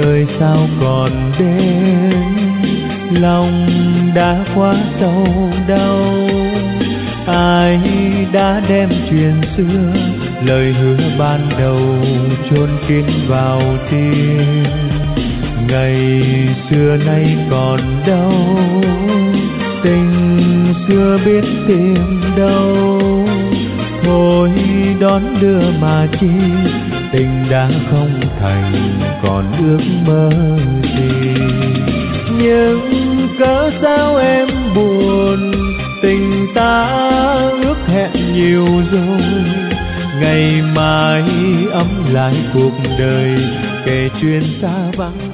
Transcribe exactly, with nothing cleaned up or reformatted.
ơi sao còn đến, lòng đã quá sâu đau. Ai đã đem chuyện xưa, lời hứa ban đầu chôn kín vào tim. Ngày xưa nay còn đâu, tình xưa biết tìm đâu. Thôi đón đưa mà chi, tình đã không thành còn ước mơ gì. Nhưng cớ sao em buồn, tình ta ước hẹn nhiều rồi. Ngày mai ấm lại cuộc đời, kể chuyện xa vắng